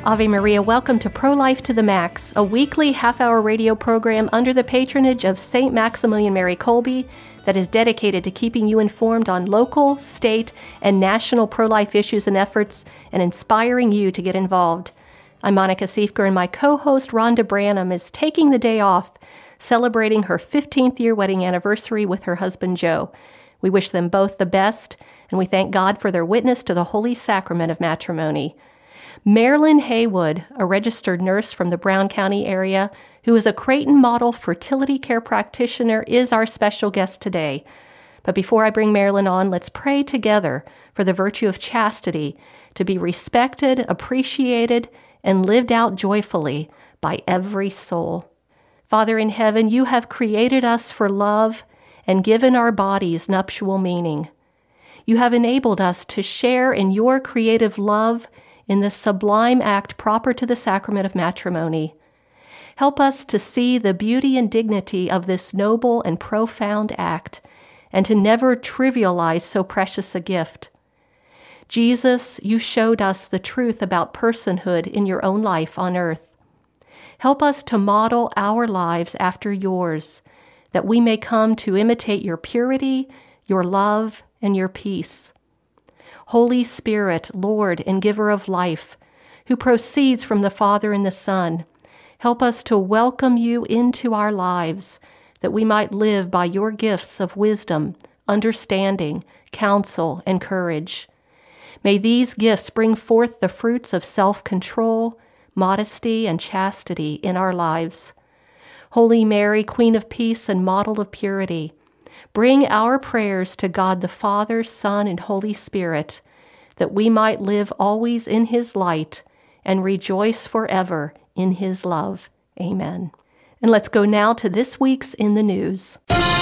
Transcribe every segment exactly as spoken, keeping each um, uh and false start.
Ave Maria, welcome to Pro-Life to the Max, a weekly half-hour radio program under the patronage of Saint Maximilian Mary Kolbe that is dedicated to keeping you informed on local, state, and national pro-life issues and efforts and inspiring you to get involved. I'm Monica Siefker, and my co-host Rhonda Branham is taking the day off, celebrating her fifteenth year wedding anniversary with her husband Joe. We wish them both the best, and we thank God for their witness to the Holy Sacrament of matrimony. Marilyn Haywood, a registered nurse from the Brown County area, who is a Creighton model fertility care practitioner, is our special guest today. But before I bring Marilyn on, let's pray together for the virtue of chastity to be respected, appreciated, and lived out joyfully by every soul. Father in heaven, you have created us for love and given our bodies nuptial meaning. You have enabled us to share in your creative love in the sublime act proper to the sacrament of matrimony. Help us to see the beauty and dignity of this noble and profound act, and to never trivialize so precious a gift. Jesus, you showed us the truth about personhood in your own life on earth. Help us to model our lives after yours, that we may come to imitate your purity, your love, and your peace. Holy Spirit, Lord and giver of life, who proceeds from the Father and the Son, help us to welcome you into our lives, that we might live by your gifts of wisdom, understanding, counsel, and courage. May these gifts bring forth the fruits of self-control, modesty, and chastity in our lives. Holy Mary, Queen of Peace and model of purity, bring our prayers to God the Father, Son, and Holy Spirit, that we might live always in his light and rejoice forever in his love. Amen. And let's go now to this week's In the News.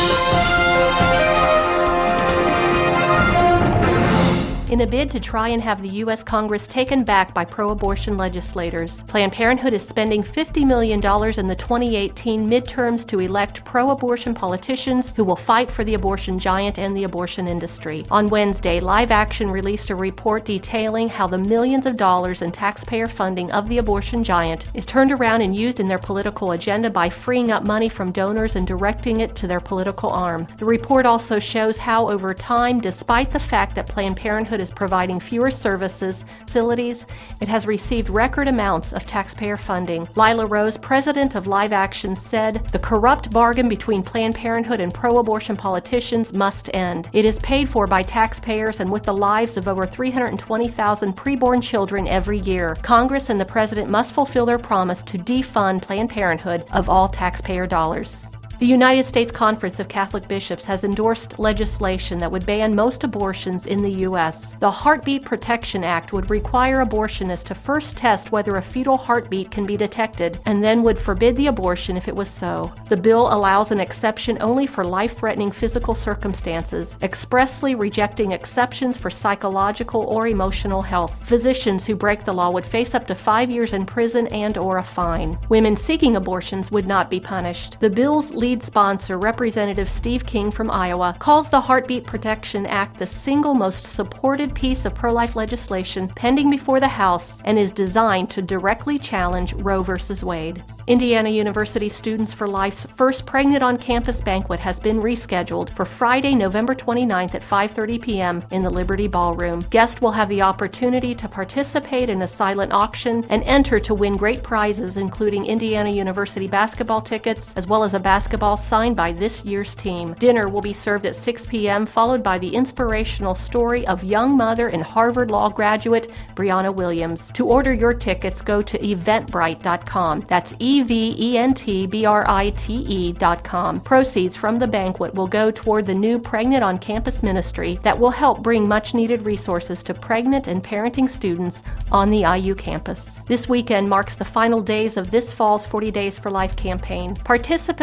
In a bid to try and have the U S Congress taken back by pro-abortion legislators, Planned Parenthood is spending fifty million dollars in the twenty eighteen midterms to elect pro-abortion politicians who will fight for the abortion giant and the abortion industry. On Wednesday, Live Action released a report detailing how the millions of dollars in taxpayer funding of the abortion giant is turned around and used in their political agenda by freeing up money from donors and directing it to their political arm. The report also shows how, over time, despite the fact that Planned Parenthood is providing fewer services, facilities, it has received record amounts of taxpayer funding. Lila Rose, president of Live Action, said, "The corrupt bargain between Planned Parenthood and pro-abortion politicians must end. It is paid for by taxpayers and with the lives of over three hundred twenty thousand preborn children every year. Congress and the president must fulfill their promise to defund Planned Parenthood of all taxpayer dollars." The United States Conference of Catholic Bishops has endorsed legislation that would ban most abortions in the U S. The Heartbeat Protection Act would require abortionists to first test whether a fetal heartbeat can be detected, and then would forbid the abortion if it was so. The bill allows an exception only for life-threatening physical circumstances, expressly rejecting exceptions for psychological or emotional health. Physicians who break the law would face up to five years in prison and or a fine. Women seeking abortions would not be punished. The bill's lead Lead sponsor, Representative Steve King from Iowa, calls the Heartbeat Protection Act the single most supported piece of pro-life legislation pending before the House and is designed to directly challenge Roe v. Wade. Indiana University Students for Life's first Pregnant on Campus banquet has been rescheduled for Friday, November twenty-ninth at five thirty p.m. in the Liberty Ballroom. Guests will have the opportunity to participate in a silent auction and enter to win great prizes, including Indiana University basketball tickets, as well as a basketball signed by this year's team. Dinner will be served at six p.m., followed by the inspirational story of young mother and Harvard Law graduate Brianna Williams. To order your tickets, go to eventbrite dot com. That's E V E N T B R I T E dot com. Proceeds from the banquet will go toward the new Pregnant on Campus ministry that will help bring much-needed resources to pregnant and parenting students on the I U campus. This weekend marks the final days of this fall's forty Days for Life campaign. Participants have been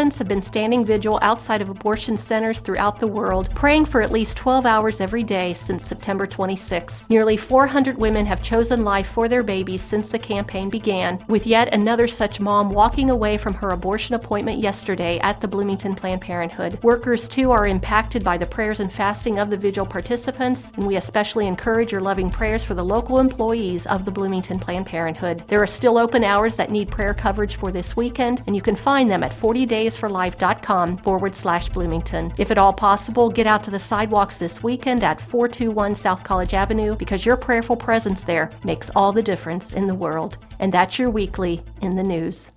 standing vigil outside of abortion centers throughout the world, praying for at least twelve hours every day since September twenty-sixth. Nearly four hundred women have chosen life for their babies since the campaign began, with yet another such mom walking away from her abortion appointment yesterday at the Bloomington Planned Parenthood. Workers, too, are impacted by the prayers and fasting of the vigil participants, and we especially encourage your loving prayers for the local employees of the Bloomington Planned Parenthood. There are still open hours that need prayer coverage for this weekend, and you can find them at forty days for life dot com forward slash Bloomington. If at all possible, get out to the sidewalks this weekend at four two one South College Avenue, because your prayerful presence there makes all the difference in the world. And that's your weekly in the news.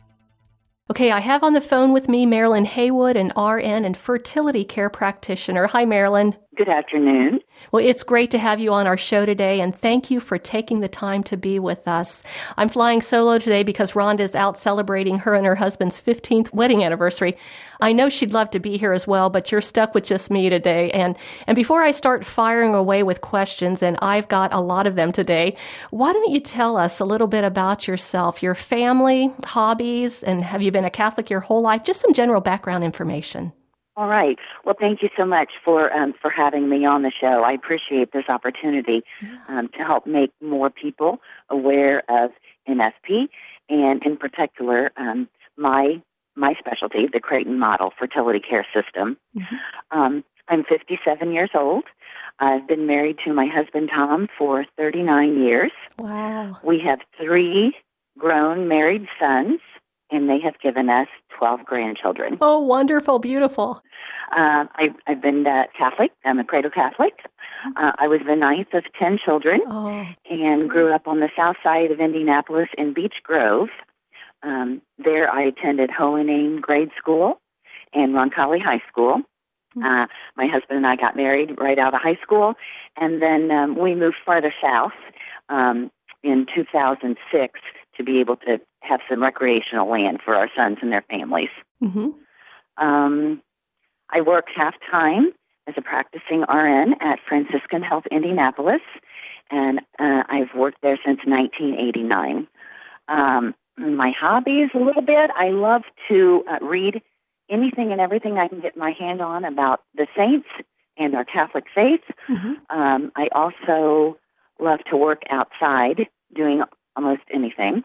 Okay, I have on the phone with me Marilyn Haywood, an R N and fertility care practitioner. Hi, Marilyn. Good afternoon. Well, it's great to have you on our show today, and thank you for taking the time to be with us. I'm flying solo today because Rhonda is out celebrating her and her husband's fifteenth wedding anniversary. I know she'd love to be here as well, but you're stuck with just me today. And, and before I start firing away with questions, and I've got a lot of them today, why don't you tell us a little bit about yourself, your family, hobbies, and have you been a Catholic your whole life? Just some general background information. All right. Well, thank you so much for um, for having me on the show. I appreciate this opportunity um, to help make more people aware of N F P, and in particular, um, my my specialty, the Creighton Model Fertility Care System. Mm-hmm. Um, I'm fifty-seven years old. I've been married to my husband, Tom, for thirty-nine years. Wow. We have three grown married sons, and they have given us twelve grandchildren. Oh, wonderful, beautiful. Uh, I, I've been uh, Catholic. I'm a cradle Catholic. Uh, I was the ninth of ten children, oh. and grew up on the south side of Indianapolis in Beech Grove. Um, there I attended Hohenheim Grade School and Roncalli High School. Mm-hmm. Uh, my husband and I got married right out of high school, and then um, we moved farther south um, in two thousand six to be able to have some recreational land for our sons and their families. Mm-hmm. Um, I work half-time as a practicing R N at Franciscan Health Indianapolis, and uh, I've worked there since nineteen eighty-nine. Um, my hobbies a little bit, I love to uh, read anything and everything I can get my hand on about the saints and our Catholic faith. Mm-hmm. Um, I also love to work outside doing almost anything.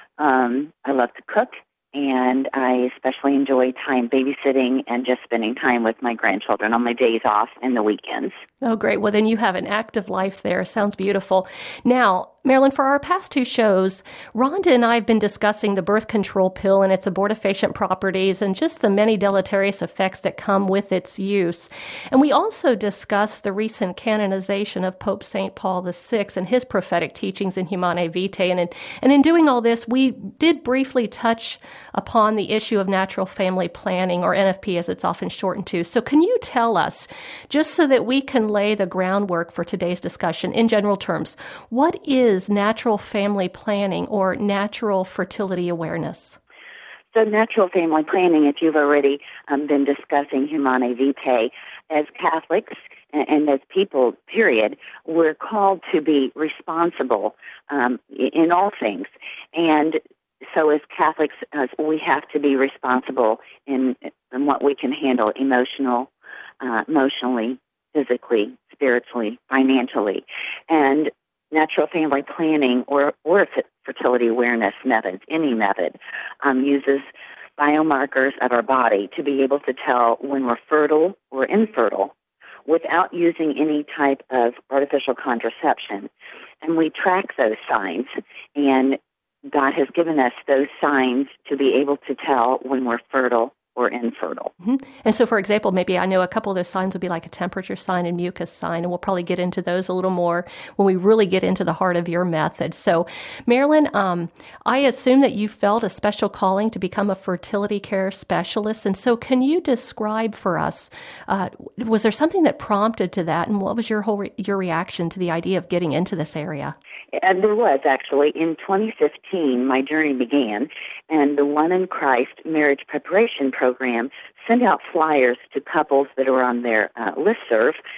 Um, I love to cook, and I especially enjoy time babysitting and just spending time with my grandchildren on my days off and the weekends. Oh, great. Well, then you have an active life there. Sounds beautiful. Now, Marilyn, for our past two shows, Rhonda and I have been discussing the birth control pill and its abortifacient properties and just the many deleterious effects that come with its use. And we also discussed the recent canonization of Pope Saint Paul the Sixth and his prophetic teachings in Humanae Vitae. And in, and in doing all this, we did briefly touch upon the issue of natural family planning, or N F P as it's often shortened to. So can you tell us, just so that we can lay the groundwork for today's discussion in general terms, what is is natural family planning or natural fertility awareness? So natural family planning, if you've already um, been discussing Humanae Vitae, as Catholics and, and as people, period, we're called to be responsible um, in all things. And so as Catholics, uh, we have to be responsible in, in what we can handle emotional, uh, emotionally, physically, spiritually, financially. And natural family planning or, or fertility awareness methods, any method, um, uses biomarkers of our body to be able to tell when we're fertile or infertile without using any type of artificial contraception. And we track those signs, and God has given us those signs to be able to tell when we're fertile or infertile. Mm-hmm. And so, for example, maybe I know a couple of those signs would be like a temperature sign and mucus sign, and we'll probably get into those a little more when we really get into the heart of your method. So, Marilyn, um, I assume that you felt a special calling to become a fertility care specialist, and so can you describe for us, uh, was there something that prompted to that, and what was your whole re- your reaction to the idea of getting into this area? And there was, actually. In twenty fifteen, my journey began, and the One in Christ Marriage Preparation Program sent out flyers to couples that were on their uh, listserv,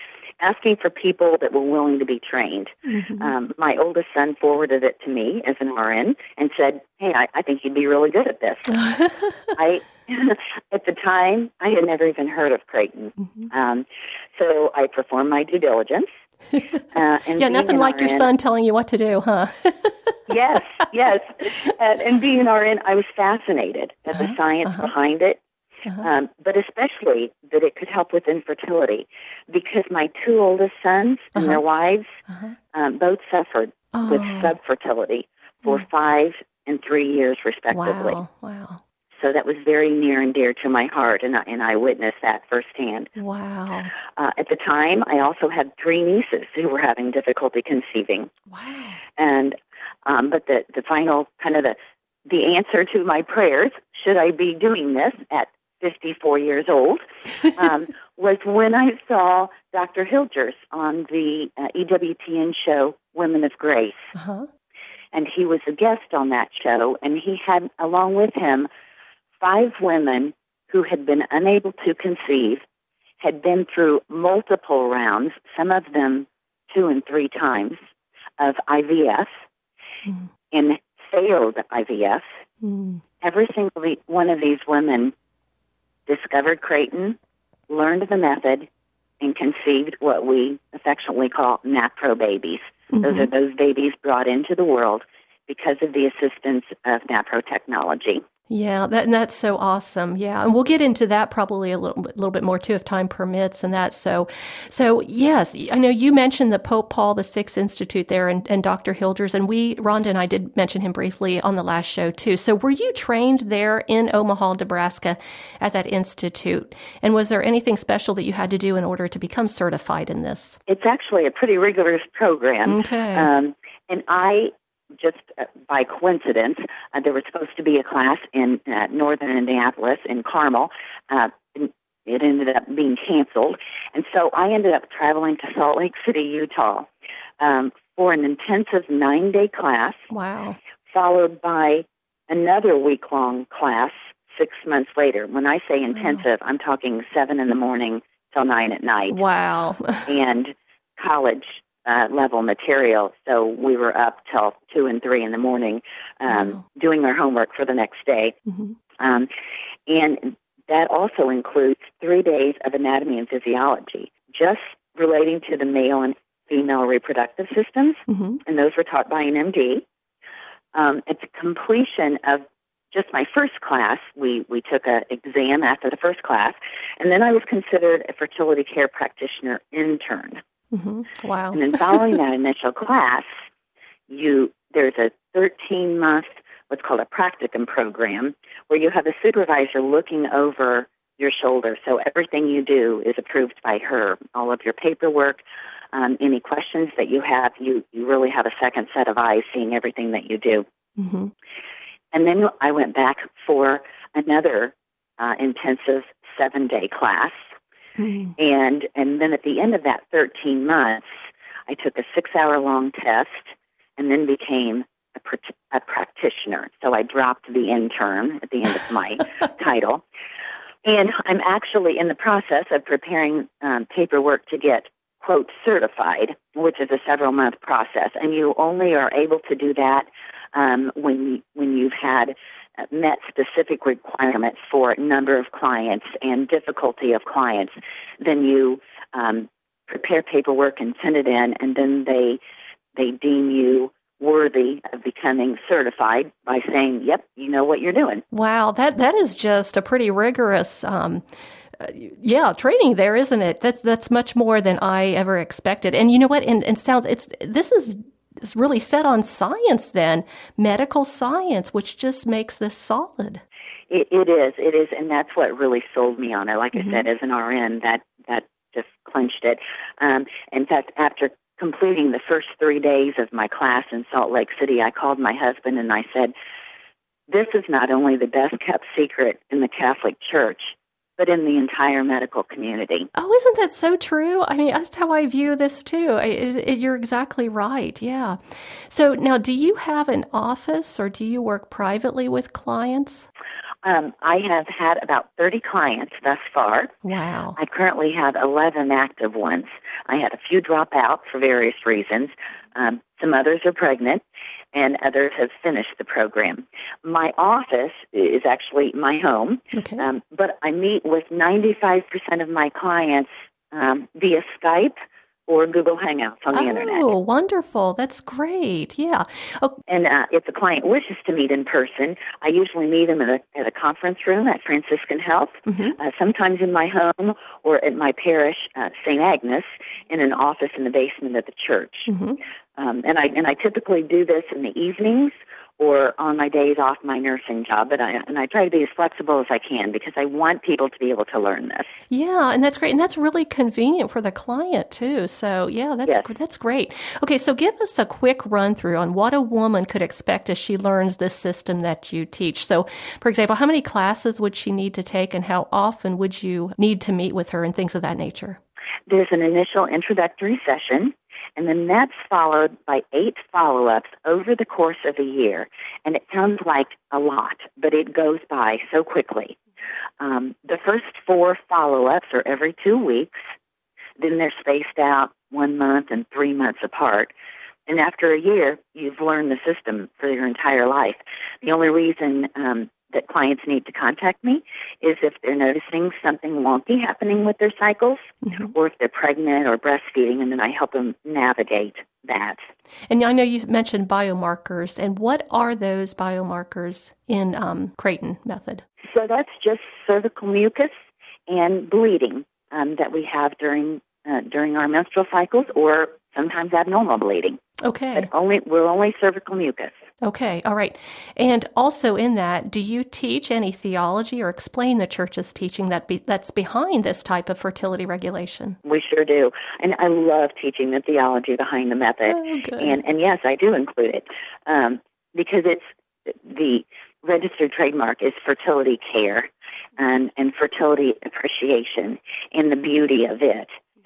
asking for people that were willing to be trained. Mm-hmm. Um, my oldest son forwarded it to me as an R N and said, hey, I, I think you'd be really good at this. I, at the time, I had never even heard of Creighton. Mm-hmm. Um, so I performed my due diligence. Uh, and yeah, nothing like R N, your son telling you what to do, huh? yes, yes. And, and being an R N, I was fascinated at uh-huh, the science uh-huh. behind it. Uh-huh. Um, but especially that it could help with infertility, because my two oldest sons and uh-huh. their wives uh-huh. um, both suffered oh. with subfertility for mm. five and three years, respectively. Wow, wow. So that was very near and dear to my heart, and I, and I witnessed that firsthand. Wow. Uh, at the time, I also had three nieces who were having difficulty conceiving. Wow. And um, but the, the final kind of the the answer to my prayers, should I be doing this at fifty-four years old, um, was when I saw Doctor Hilgers on the uh, E W T N show Women of Grace. Uh-huh. And he was a guest on that show, and he had, along with him, five women who had been unable to conceive, had been through multiple rounds, some of them two and three times, of I V F, mm. and failed I V F. Mm. Every single one of these women discovered Creighton, learned the method, and conceived what we affectionately call NaPro babies. Mm-hmm. Those are those babies brought into the world because of the assistance of NaPro technology. Yeah, that, and that's so awesome. Yeah, and we'll get into that probably a little, little bit more too if time permits. And that so, so yes, I know you mentioned the Pope Paul the Sixth Institute there, and, and Doctor Hilgers, and we, Rhonda and I, did mention him briefly on the last show too. So, were you trained there in Omaha, Nebraska, at that institute? And was there anything special that you had to do in order to become certified in this? It's actually a pretty rigorous program. Okay, um, and I. Just uh, by coincidence, uh, there was supposed to be a class in uh, northern Indianapolis in Carmel. Uh, it ended up being canceled. And so I ended up traveling to Salt Lake City, Utah, um, for an intensive nine-day class. Wow. Followed by another week-long class six months later. When I say intensive, wow. I'm talking seven in the morning till nine at night. Wow. And college Uh, level material, so we were up till two and three in the morning um, wow. doing our homework for the next day. Mm-hmm. Um, and that also includes three days of anatomy and physiology, just relating to the male and female reproductive systems, mm-hmm. and those were taught by an M D. Um, at the completion of just my first class, we, we took an exam after the first class, and then I was considered a fertility care practitioner intern. Mm-hmm. Wow. And then following that initial class, you there's a thirteen-month, what's called a practicum program, where you have a supervisor looking over your shoulder. So everything you do is approved by her. All of your paperwork, um, any questions that you have, you, you really have a second set of eyes seeing everything that you do. Mm-hmm. And then I went back for another uh, intensive seven-day class. Mm-hmm. And and then at the end of that thirteen months, I took a six-hour-long test and then became a, pr- a practitioner. So I dropped the intern at the end of my title. And I'm actually in the process of preparing um, paperwork to get, quote, certified, which is a several-month process. And you only are able to do that um, when when you've had met specific requirements for number of clients and difficulty of clients. Then you um, prepare paperwork and send it in, and then they they deem you worthy of becoming certified by saying, yep, you know what you're doing. Wow, that that is just a pretty rigorous um Uh, yeah, training there, isn't it? That's that's much more than I ever expected. And you know what? And, and sounds it's this is it's really set on science then, medical science, which just makes this solid. It, it is, it is, and that's what really sold me on it. Like mm-hmm. I said, as an R N, that that just clinched it. Um, in fact, after completing the first three days of my class in Salt Lake City, I called my husband and I said, "This is not only the best kept secret in the Catholic Church, but in the entire medical community." Oh, isn't that so true? I mean, that's how I view this too. It, it, you're exactly right. Yeah. So now, do you have an office or do you work privately with clients? Um, I have had about thirty clients thus far. Wow. I currently have eleven active ones. I had a few drop out for various reasons. Um, some others are pregnant, and others have finished the program. My office is actually my home, Okay. um, but I meet with ninety-five percent of my clients um, via Skype or Google Hangouts on the oh, Internet. Oh, wonderful. That's great. Yeah. Oh, And uh, if the client wishes to meet in person, I usually meet them at a, at a conference room at Franciscan Health, mhm. uh, sometimes in my home or at my parish, uh, Saint Agnes, in an office in the basement of the church. Mhm. Um, and I and I typically do this in the evenings or on my days off my nursing job. But I and I try to be as flexible as I can because I want people to be able to learn this. Yeah, and that's great, and that's really convenient for the client too. So, yeah, that's Yes. that's great. Okay, so give us a quick run through on what a woman could expect as she learns this system that you teach. So, for example, how many classes would she need to take, and how often would you need to meet with her, and things of that nature? There's an initial introductory session, and then that's followed by eight follow-ups over the course of a year. And it sounds like a lot, but it goes by so quickly. Um, the first four follow-ups are every two weeks. Then they're spaced out one month and three months apart. And after a year, you've learned the system for your entire life. The only reason um, that clients need to contact me is if they're noticing something wonky happening with their cycles, mm-hmm. or if they're pregnant or breastfeeding, and then I help them navigate that. And I know you mentioned biomarkers, and what are those biomarkers in um, Creighton method? So that's just cervical mucus and bleeding um, that we have during uh, during our menstrual cycles, or sometimes abnormal bleeding. Okay. But only we're only cervical mucus. Okay, all right. And also in that, do you teach any theology or explain the church's teaching that be, that's behind this type of fertility regulation? We sure do. And I love teaching the theology behind the method. Oh, good. And, and yes, I do include it um, because it's the registered trademark is fertility care and, and fertility appreciation and the beauty of it.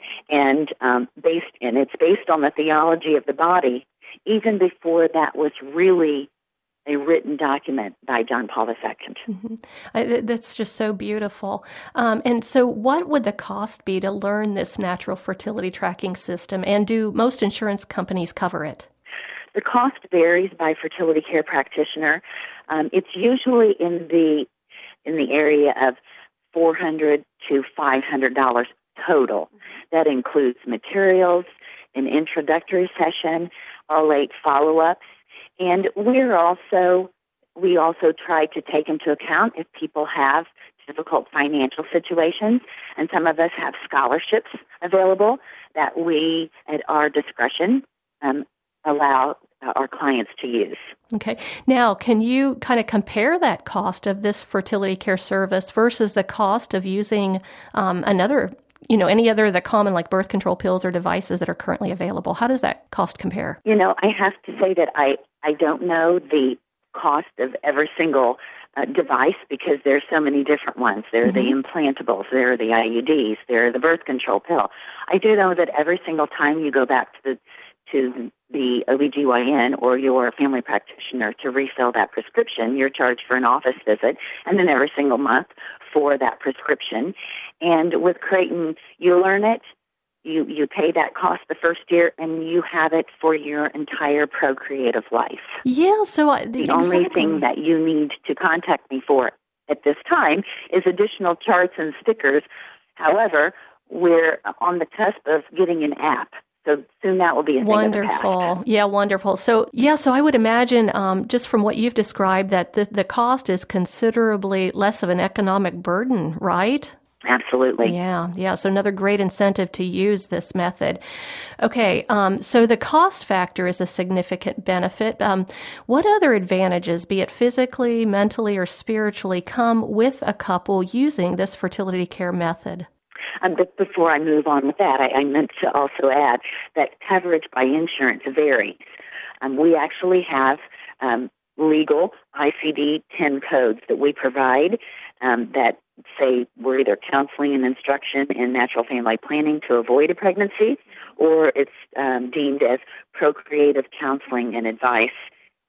And um, based and it's based on the theology of the body, even before that was really a written document by John Paul the Second. Mm-hmm. I, that's just so beautiful. Um, and so what would the cost be to learn this natural fertility tracking system, and do most insurance companies cover it? The cost varies by fertility care practitioner. Um, it's usually in the in the area of four hundred to five hundred dollars total. That includes materials, an introductory session, all eight follow-ups, and we're also we also try to take into account if people have difficult financial situations, and some of us have scholarships available that we, at our discretion, um, allow our clients to use. Okay. Now, can you kind of compare that cost of this fertility care service versus the cost of using um, another, you know, any other of the common like birth control pills or devices that are currently available? How does that cost compare? You know, I have to say that I, I don't know the cost of every single uh, device because there's so many different ones. There are mm-hmm. the implantables, there are the I U Ds, there are the birth control pill. I do know that every single time you go back to the to the O B G Y N or your family practitioner to refill that prescription, you're charged for an office visit, and then every single month for that prescription. And with Creighton, you learn it, you, you pay that cost the first year, and you have it for your entire procreative life. Yeah, so... I, the, the exactly. only thing that you need to contact me for at this time is additional charts and stickers. However, we're on the cusp of getting an app. So soon that will be a thing wonderful. of the past. Yeah, wonderful. So, yeah, so I would imagine um, just from what you've described that the, the cost is considerably less of an economic burden, right? Absolutely. Yeah, yeah. So another great incentive to use this method. Okay, um, so the cost factor is a significant benefit. Um, what other advantages, be it physically, mentally, or spiritually, come with a couple using this fertility care method? Um, but before I move on with that, I, I meant to also add that coverage by insurance varies. Um, we actually have um, legal I C D ten codes that we provide um, that say we're either counseling and instruction in natural family planning to avoid a pregnancy, or it's um, deemed as procreative counseling and advice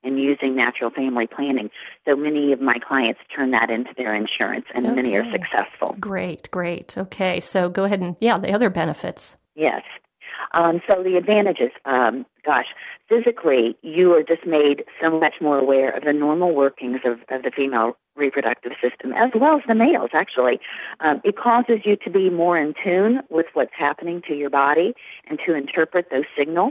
in using natural family planning. So many of my clients turn that into their insurance, and okay. many are successful. Great, great. Okay, so go ahead and, yeah, the other benefits. Yes. Um, so the advantages, um, gosh, physically, you are just made so much more aware of the normal workings of, of the female reproductive system, as well as the males, actually. Um, it causes you to be more in tune with what's happening to your body and to interpret those signals.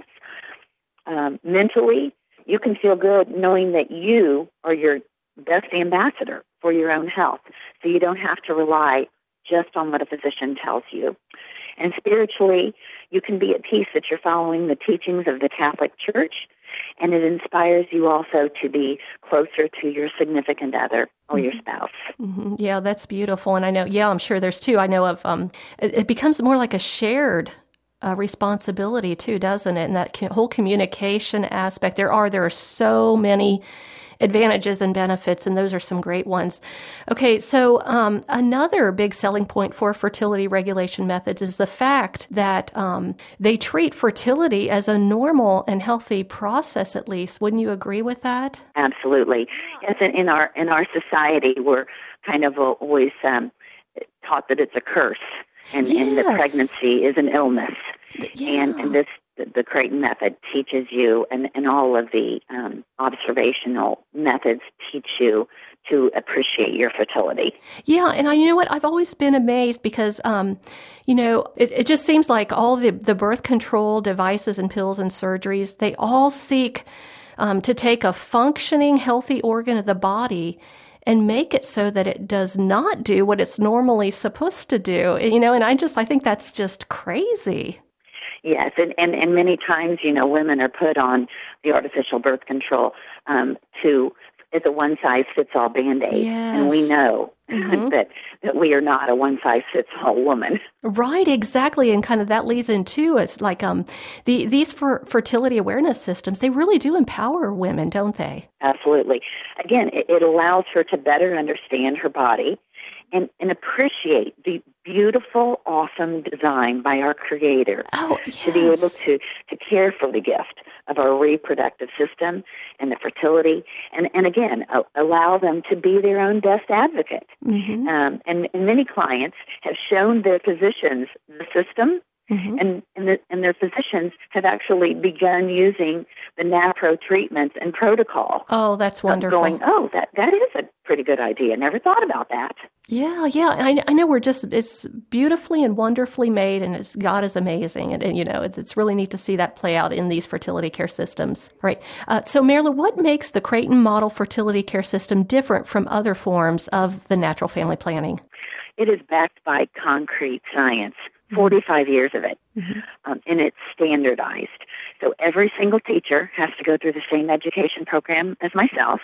Um, mentally, you can feel good knowing that you are your best ambassador for your own health, so you don't have to rely just on what a physician tells you. And spiritually, you can be at peace that you're following the teachings of the Catholic Church, and it inspires you also to be closer to your significant other or your spouse. Mm-hmm. Yeah, that's beautiful. And I know, yeah, I'm sure there's two. I know of, um, it, it becomes more like a shared uh, responsibility too, doesn't it? And that co- whole communication aspect, there are, there are so many advantages and benefits, and those are some great ones. Okay, so um, another big selling point for fertility regulation methods is the fact that um, they treat fertility as a normal and healthy process, at least. Wouldn't you agree with that? Absolutely. Yes, in, in our in our society, we're kind of always um, taught that it's a curse, and, yes. and that pregnancy is an illness. Yeah. And, and this the Creighton method teaches you, and, and all of the um, observational methods teach you to appreciate your fertility. Yeah, and I, you know what? I've always been amazed because, um, you know, it, it just seems like all the, the birth control devices and pills and surgeries, they all seek um, to take a functioning, healthy organ of the body and make it so that it does not do what it's normally supposed to do. You know, and I just, I think that's just crazy. Yes, and, and, and many times, you know, women are put on the artificial birth control um, to, it's a one-size-fits-all Band-Aid. Yes. And we know mm-hmm. that, that we are not a one-size-fits-all woman. Right, exactly. And kind of that leads into, it's like um, the these fer- fertility awareness systems, they really do empower women, don't they? Absolutely. Again, it, it allows her to better understand her body and, and appreciate the beautiful, awesome design by our Creator. Oh, yes. To be able to, to care for the gift of our reproductive system and the fertility, and, and again, uh, allow them to be their own best advocate. Mm-hmm. Um, and, and many clients have shown their physicians the system, mm-hmm. and, and, the, and their physicians have actually begun using the NAPRO treatments and protocol. Oh, that's wonderful. Going, oh, that, that is a pretty good idea. Never thought about that. Yeah, yeah. I, I know we're just, it's beautifully and wonderfully made, and it's, God is amazing. And, and you know, it's, it's really neat to see that play out in these fertility care systems. Right. Uh, so, Marilyn, what makes the Creighton model fertility care system different from other forms of the natural family planning? It is backed by concrete science, forty-five years of it, mm-hmm. um, and it's standardized. So every single teacher has to go through the same education program as myself.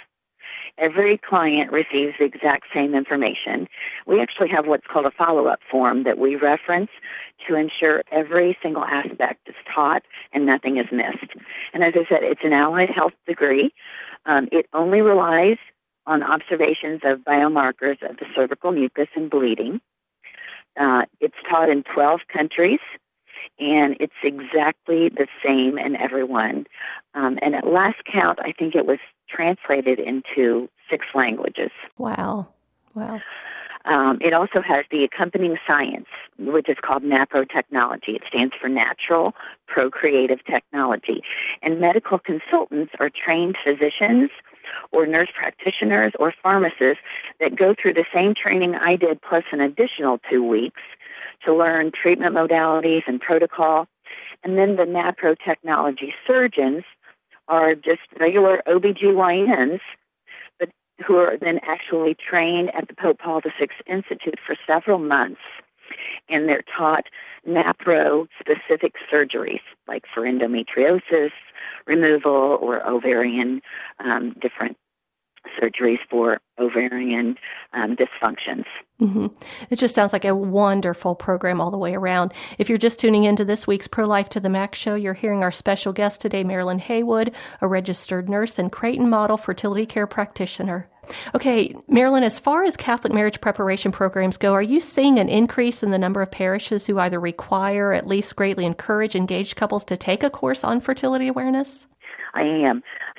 Every client receives the exact same information. We actually have what's called a follow-up form that we reference to ensure every single aspect is taught and nothing is missed. And as I said, it's an allied health degree. Um, it only relies on observations of biomarkers of the cervical mucus and bleeding. Uh, it's taught in twelve countries, and it's exactly the same in everyone. Um, and at last count, I think it was translated into six languages. Wow. Wow. Um, it also has the accompanying science, which is called NAPRO technology. It stands for Natural Procreative Technology. And medical consultants are trained physicians or nurse practitioners or pharmacists that go through the same training I did plus an additional two weeks to learn treatment modalities and protocol. And then the NAPRO technology surgeons are just regular O B G Y Ns, but who are then actually trained at the Pope Paul the Sixth Institute for several months. And they're taught NAPRO-specific surgeries, like for endometriosis removal or ovarian, um, different surgeries for ovarian um, dysfunctions. Mm-hmm. It just sounds like a wonderful program all the way around. If you're just tuning into this week's Pro-Life to the Max show, you're hearing our special guest today, Marilyn Haywood, a registered nurse and Creighton model fertility care practitioner. Okay, Marilyn, as far as Catholic marriage preparation programs go, are you seeing an increase in the number of parishes who either require or at least greatly encourage engaged couples to take a course on fertility awareness? I am.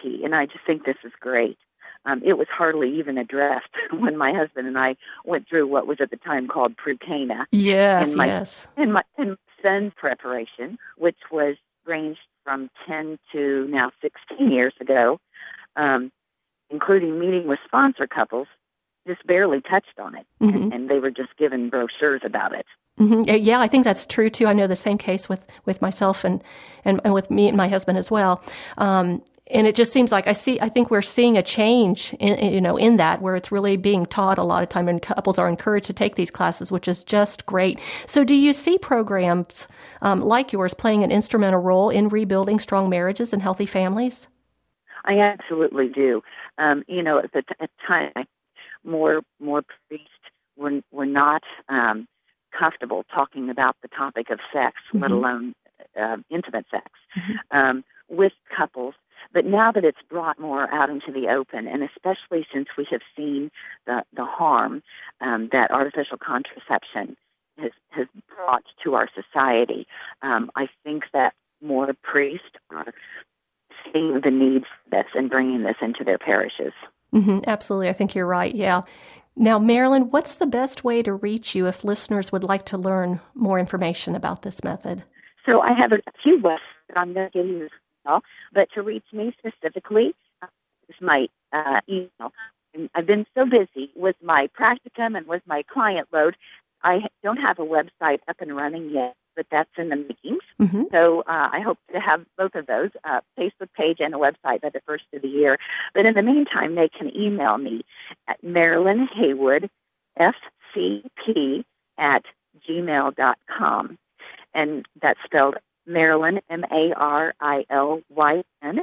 key, and I just think this is great. Um, it was hardly even addressed when my husband and I went through what was at the time called Prucana. Yes, and my, yes. And my, and my son's preparation, which was ranged from ten to now sixteen years ago, um, including meeting with sponsor couples, just barely touched on it, mm-hmm. and, and they were just given brochures about it. Mm-hmm. Yeah, I think that's true too. I know the same case with, with myself and, and, and with me and my husband as well. Um, and it just seems like I see. I think we're seeing a change, in, you know, in that where it's really being taught a lot of time, and couples are encouraged to take these classes, which is just great. So, do you see programs um, like yours playing an instrumental role in rebuilding strong marriages and healthy families? I absolutely do. Um, you know, at the t- at time, more more priests were were not um, comfortable talking about the topic of sex, mm-hmm. let alone uh, intimate sex, mm-hmm. um, with couples. But now that it's brought more out into the open, and especially since we have seen the, the harm um, that artificial contraception has, has brought to our society, um, I think that more priests are seeing the need for this and bringing this into their parishes. Mm-hmm, absolutely. I think you're right. Yeah. Now, Marilyn, what's the best way to reach you if listeners would like to learn more information about this method? So I have a few websites that I'm going to give you as well, but to reach me specifically uh, is my uh, email. And I've been so busy with my practicum and with my client load, I don't have a website up and running yet, but that's in the makings. Mm-hmm. So uh, I hope to have both of those, uh, Facebook page and a website by the first of the year. But in the meantime, they can email me at Marilyn Haywood, F C P, at gmail dot com. And that's spelled Marilyn, M A R I L Y N,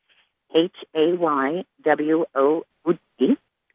H A Y W O D,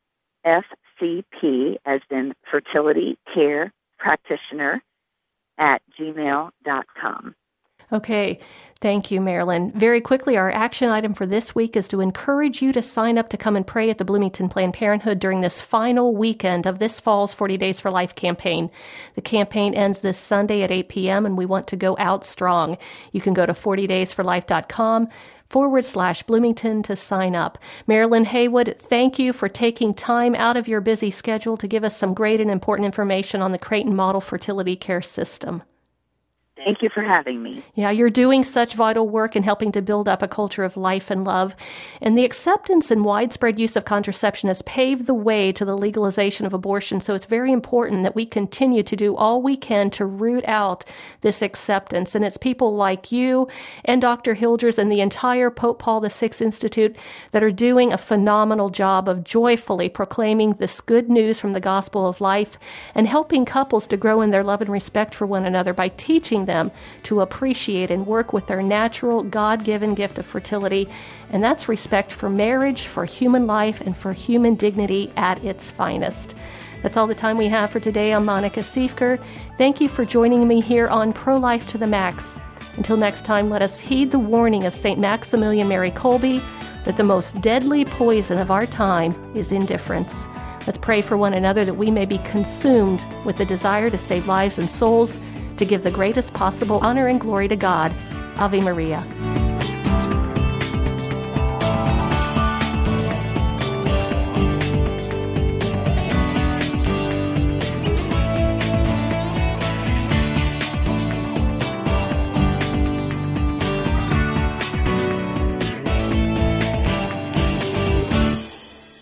F C P, as in fertility care practitioner, at gmail dot com. Okay. Thank you, Marilyn. Very quickly, our action item for this week is to encourage you to sign up to come and pray at the Bloomington Planned Parenthood during this final weekend of this fall's forty Days for Life campaign. The campaign ends this Sunday at eight p.m., and we want to go out strong. You can go to forty days for life dot com forward slash Bloomington to sign up. Marilyn Haywood, thank you for taking time out of your busy schedule to give us some great and important information on the Creighton Model Fertility Care System. Thank you for having me. Yeah, you're doing such vital work in helping to build up a culture of life and love. And the acceptance and widespread use of contraception has paved the way to the legalization of abortion. So it's very important that we continue to do all we can to root out this acceptance. And it's people like you and Doctor Hilgers and the entire Pope Paul the Sixth Institute that are doing a phenomenal job of joyfully proclaiming this good news from the gospel of life and helping couples to grow in their love and respect for one another by teaching them to appreciate and work with their natural, God-given gift of fertility. And that's respect for marriage, for human life, and for human dignity at its finest. That's all the time we have for today. I'm Monica Siefker. Thank you for joining me here on Pro-Life to the Max. Until next time, let us heed the warning of Saint Maximilian Mary Kolbe that the most deadly poison of our time is indifference. Let's pray for one another that we may be consumed with the desire to save lives and souls, to give the greatest possible honor and glory to God. Ave Maria.